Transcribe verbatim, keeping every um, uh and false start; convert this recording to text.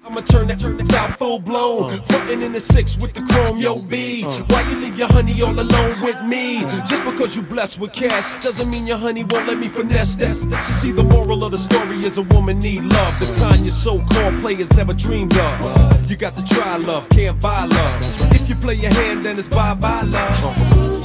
I'ma turn that turn out full blown. Frontin' in the six with the chrome, yo B. Why you leave your honey all alone with me? Just because you blessed with cash doesn't mean your honey won't let me finesse that. You see, the moral of the story is a woman need love, the kind your so-called players never dreamed of. You got to try love, can't buy love. If you play your hand, then it's bye-bye love.